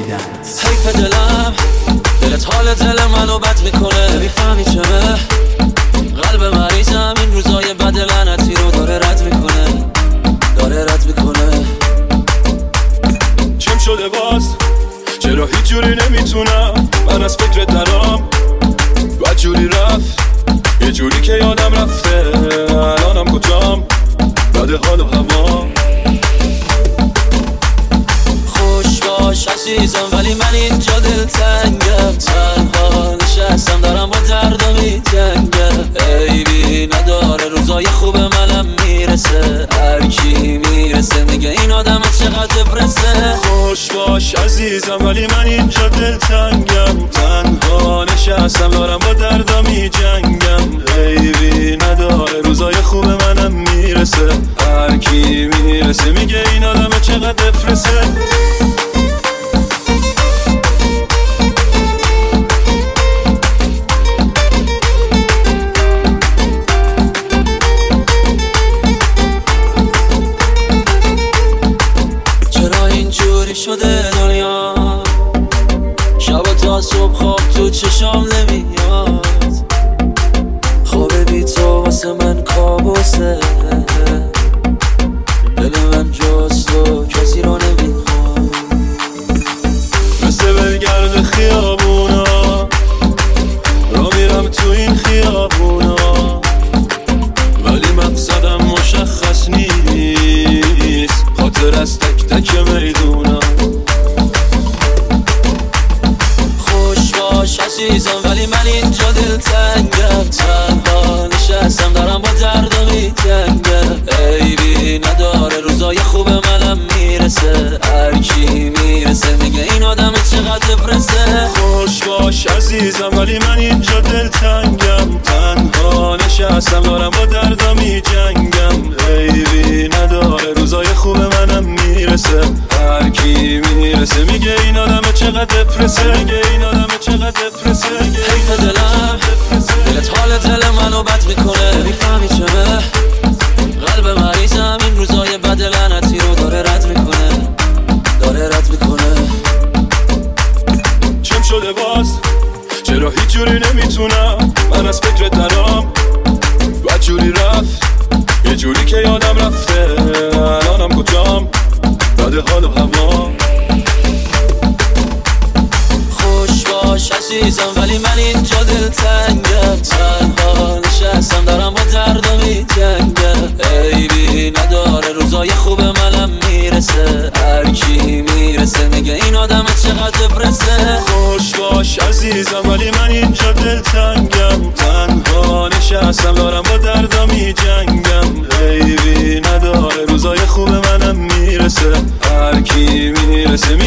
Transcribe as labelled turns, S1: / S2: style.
S1: Dance.
S2: حیف دلم، دلت حال دل منو بد میکنه. نمیفهمی چمه قلب مریضم این روزای بد لعنتی رو داره رد میکنه، داره رد میکنه.
S3: چم شده باز؟ چرا هیچ جوری نمیتونم من از فکرت درام؟ بد جوری رفت، یه جوری که یادم رفته الانم کجام؟ بده حال و هوا.
S2: خوش باش عزیزم ولی من اینجا دلتنگم، تنها نشستم دارم با دردم میجنگم. عیبی نداره روزای خوب منم میرسه، هر کی میرسه میگه این آدم چقدر برسه.
S3: خوش باش عزیزم ولی من اینجا دلتنگم، تنها نشستم دارم با دردم میجنگم. عیبی نداره روزای خوب منم میرسه، هر کی میرسه میگه این آدم چقدر برسه.
S2: شده دنیا شب تا صبح خواب تو چشام نمیاد، خواب بی تو واسه من کابوسه. دل من جز تو کسی رو نمیخواد،
S3: مثل بلگرد خیابونا را میرم تو این خیابونا، ولی مقصدم مشخص نیست، خاطر از تک تک میدونم.
S2: خوش باش عزیزم ولی من اینجا دلتنگم، تنها نشستم دارم با دردم میجنگم. عیبی نداره روزای خوب منم میرسه، هر کی میرسه میگه این آدم چقدر برسه.
S3: خوش باش عزیزم ولی من اینجا دلتنگم، تنها نشستم دارم با دردم میجنگم. عیبی نداره روزای خوب منم میرسه، هر کی میرسه میگه این آدم چقدر برسه، میگه این آدم چقدر برسه.
S2: حیف دلم، دلت حال دل منو بد میکنه. نمیفهمی چمه قلب مریضم این روزای بد لعنتی رو داره رد میکنه، داره رد میکنه.
S3: چم شده باز؟ چرا هیچ جوری نمیتونم من از فکرت درام؟ بد جوری رفت، یه جوری که یادم رفته الانم کجام؟ بده حال و هوا.
S2: خوش باش عزیزم ولی من اینجا دلتنگم، تنها نشستم دارم با دردم میجنگم. عیبی نداره روزای خوب منم میرسه، هر کی میرسه میگه این آدم چقدر برسه.
S3: خوش باش عزیزم ولی من اینجا دلتنگم، تنها نشستم دارم با دردم میجنگم. عیبی نداره روزای خوب منم میرسه، هر کی میرسه